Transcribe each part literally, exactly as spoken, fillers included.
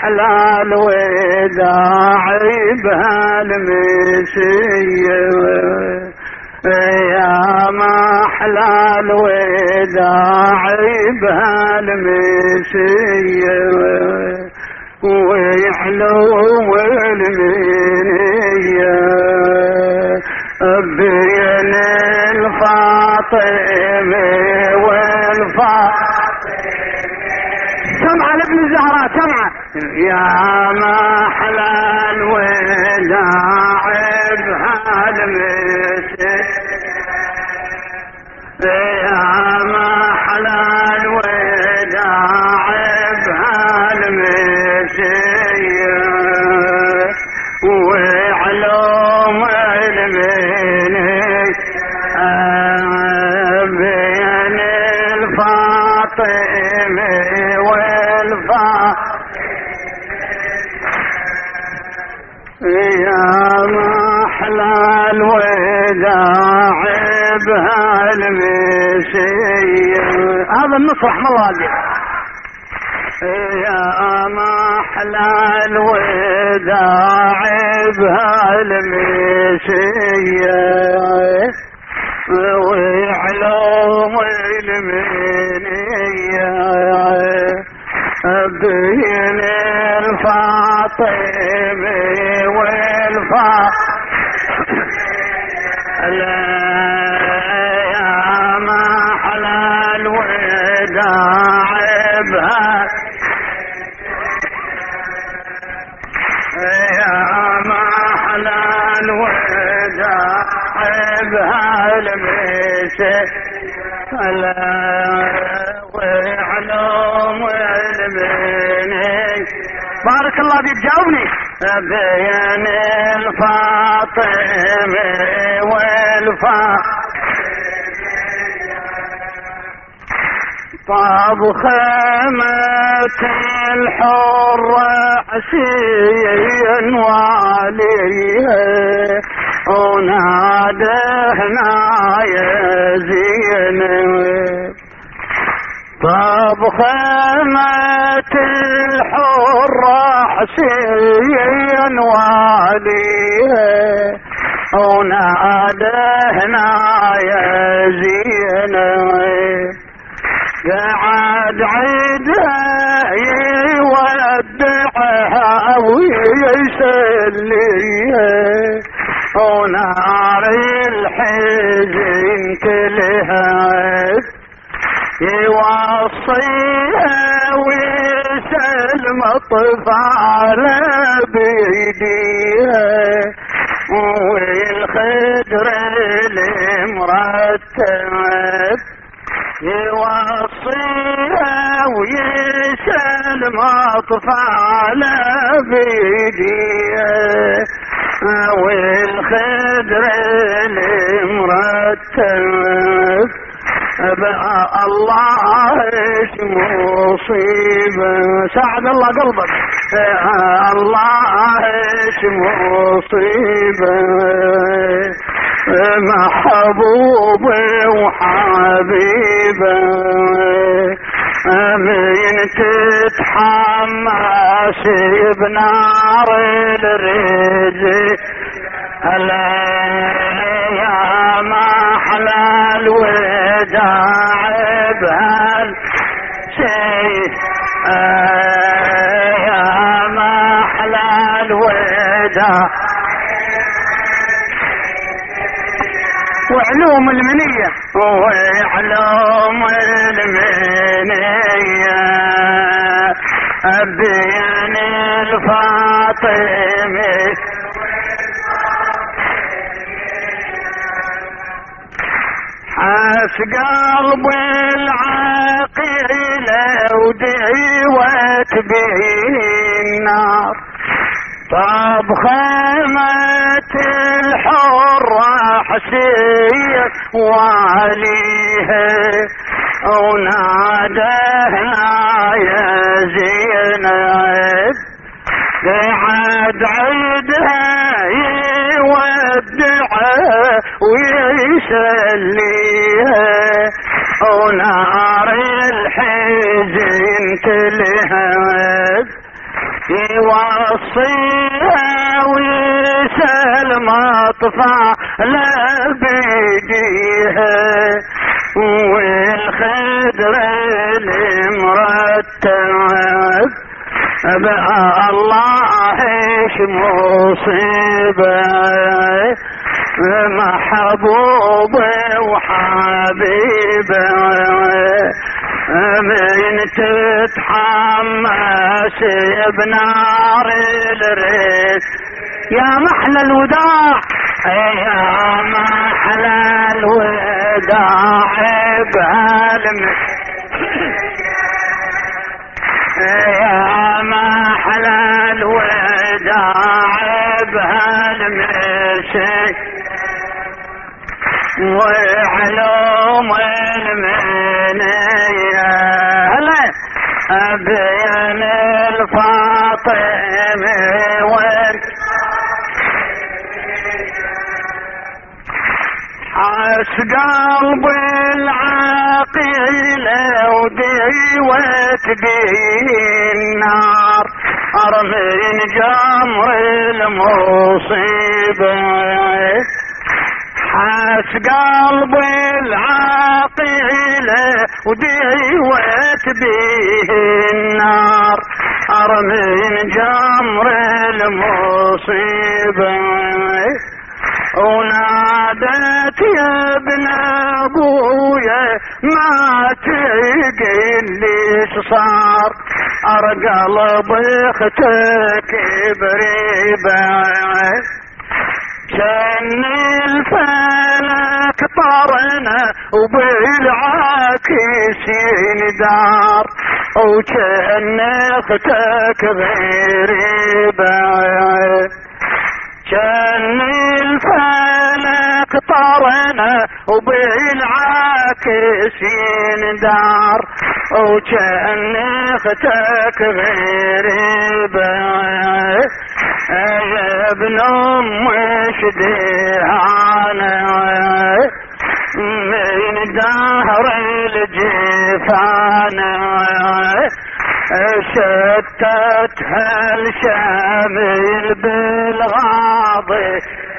محلى الوداع بهالمسية يا محلى الوداع بهالمسية ويعلو المنية بين الفاطمة والفاطمة سمعة لابن الزهراء سمعة يا محلى الوداع بهالمسية يا محلى الوداع بهالمسية وعلوم المنية بين الفاطمة يا محلى الوداع بهالمسية هذا النص رحم الله عليك يا محلى الوداع بهالمسية ويعلوم المنية بين الفاطمة والفاطمة يا محلى الوداع يا محلى الوداع بهالمسية ويعلوم المنية بارك الله فيك جاوبني بين الفاطمة والفاطمة طاب خيمة الحرة حسين واليها ونادهنا يا زينب طاب خيمة الحرة حسين واليها ونادهنا يا زينب قعد عيدها يودعها ويسليها ونار الحزن كلها يوصيها ويسلم الطفال بيديها والخدر المرتب يوصيها ويسلم الطفال بيديها والخدر المرتب بقى الله ايش مصيبة ساعد الله قلبك الله ايش مصيبة محبوبة وحبيبة امين تتحمس بنار الرجل هلا يا محلى الوداع بهالشيء يا محلى الوداع وعلوم المنية وعلوم المنية بين الفاطمة حاس قلب العاقلة ودعوت به النار طاب خيمة الحرة حسين وعليها ونادهنا يا زينب قعد عيدها يودعها ويسليها ونار الحزن تلهب يوصيها ويسلم اطفال بيديها والخدر المرتب بقى الله ايش مصيبه محبوبه وحبيبه من تتحمس بنار الريس يا محلى الوداع يا محلى الوداع بهالمس يا محلى الوداع بهالمسي وعلوم المنية هلا بين الفاطمة وين حس قلب العقيلة وديوت به النار أرمين جمر المصيبة حس قلب العقيلة وديوت به النار أرمين جمر المصيبة ونادت يا ابن ابويا ما تقل ليش صار ارقلب اختك بريبه كان الفلك طرنا وبالعاكس يندار وكان اختك غريبه كان الفلك طرنا وبالعاكس يندار وكان اختك غريبه يا ابن ام شديهانا من دهر الجفانا شتتها الشامل بالغاضي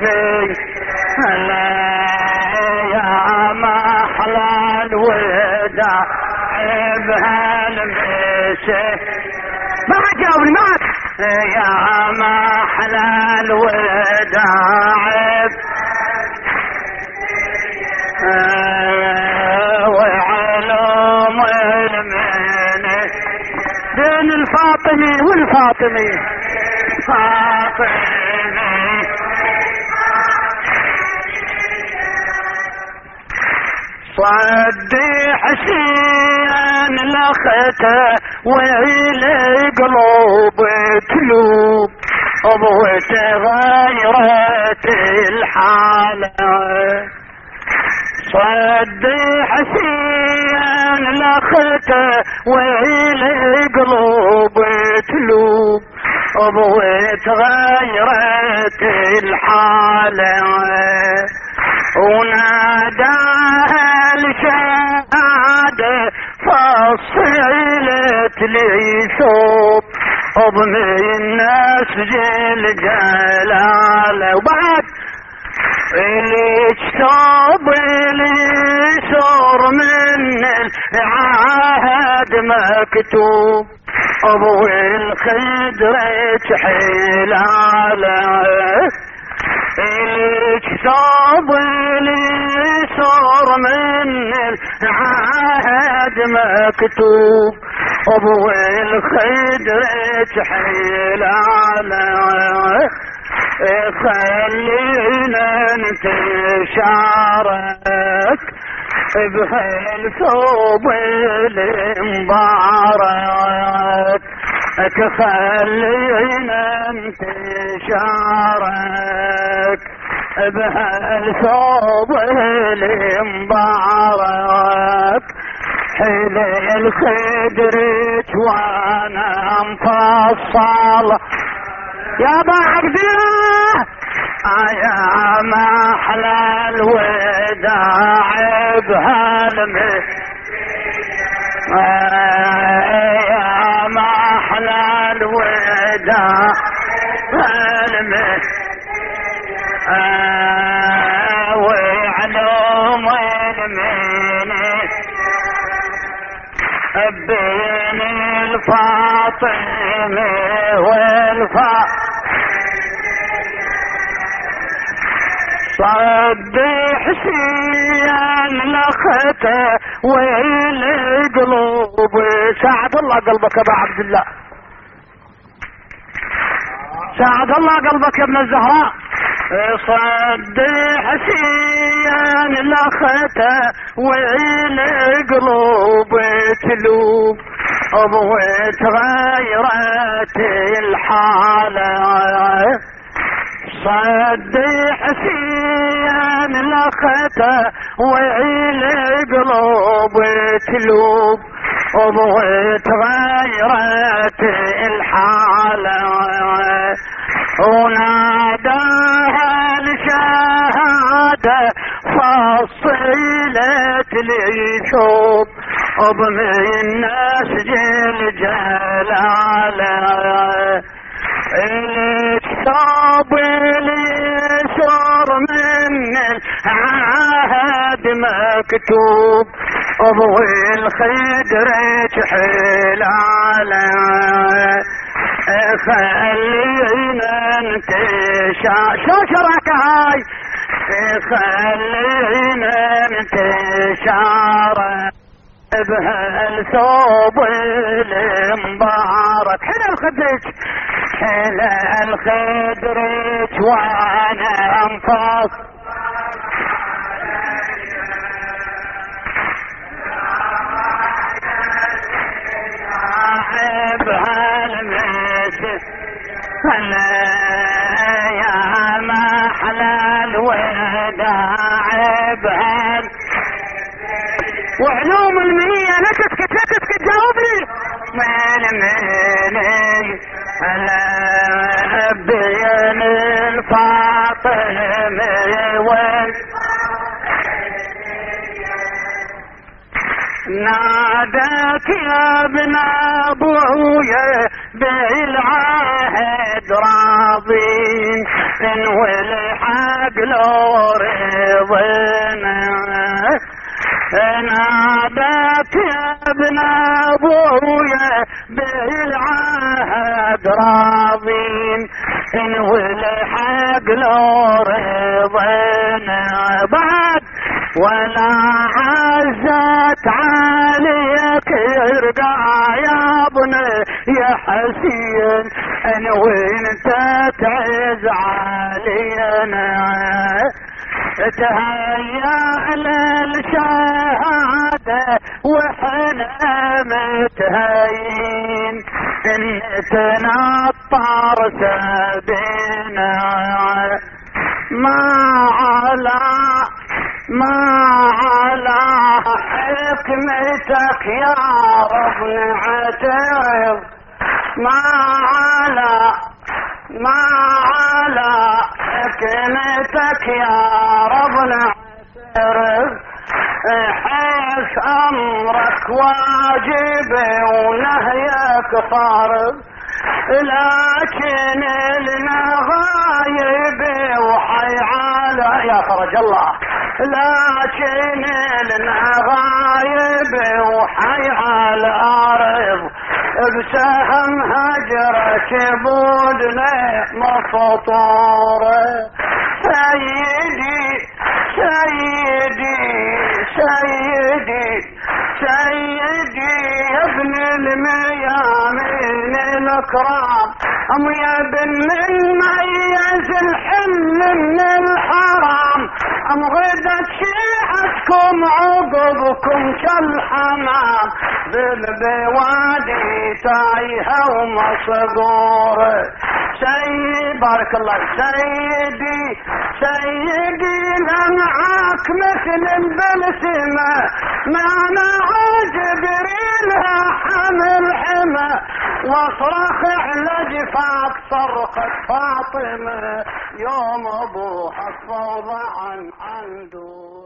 لا يا محلى الوداع بهالمسي ما جاوبني ما يا محلى الوداع وعلوم المنى بين الفاطمي والفاطمي فاطمي صدي حسين لخته وإلي قلوب تلوب أبوت غيرت الحالة صدي حسين لخته وإلي قلوب تلوب أبوت غيرت الحالة وناداها الشهادة فصلت لي ثوب أضمي الناس جل جلاله وبعد ليش ثوب لي صار من العهد مكتوب أبوي الخدرة حلاله ليش ثوب لي صار من العهد مكتوب أبوي الخدرة حلاله خلينا نتشارك بهالثوب المبارك خلينا نتشارك بهالثوب المبارك حيل الخدرة وانا مفصل يا ابا عبد الله يا محلى الوداع بهالمس يا محلى الوداع الوداع المه وعلوم المين بين الفاطمة والفاطمة صدي حسين لخته والقلوب ساعد الله قلبك يا ابو عبد الله ساعد الله قلبك يا ابن الزهراء صدي حسين لخته والقلوب تلوب وتغيرت الحالة صدي حسين لخته والقلوب تلوب وتغيرت الحالة وناداها الشهادة فصلت العشوب وبمن نسجل جلاله الثوب اليسر من العهد مكتوب والخدر تحلاله خلينا انتشار شو شرك هاي خلينا انتشار بهالثوب المبارك حلو الخدرج حلو الخدرج وانا انفاس بهالمسك هلا يا محلى الوداع بهال وعلوم المنية لا تسكت لا تسكت جاوبني من مني هلا بين الفاطمة وين نادت يا ابن ابويا بالعهد راضين ان والحق لو رضينا نادت يا ابن ابويا بالعهد راضين ان والحق لو رضينا بعد ولا عزت عليك يرقى يا ابني يا حسين انا وانت تعز علينا تهيأ للشهادة وحنا متهين ان تنطر سبينا ما على ما على حكمتك يا رب نعترف ما على ما على حكمتك يا رب نعترف حيث امرك واجب ونهيك فرض لكن لنا غايب وحي على يا فرج الله لكن لنا غايب وحي على الارض بسهم هجرك بودنا مفطوره سيدي سيدي سيدي سيدي يا ابن الميامين الاكرام ام يا ابن المميز الحل من الحرام ام غدت شيعتكم عقبكم كالحمام بالبوادي تايهه ومصقوره سيدي بارك الله سيدي سيدي لمعاك مثل البلسمة معنا جبريلها حمل حمى واصرخ على جفاك صرخت فاطمة يوم ابوها فوضى عن عنده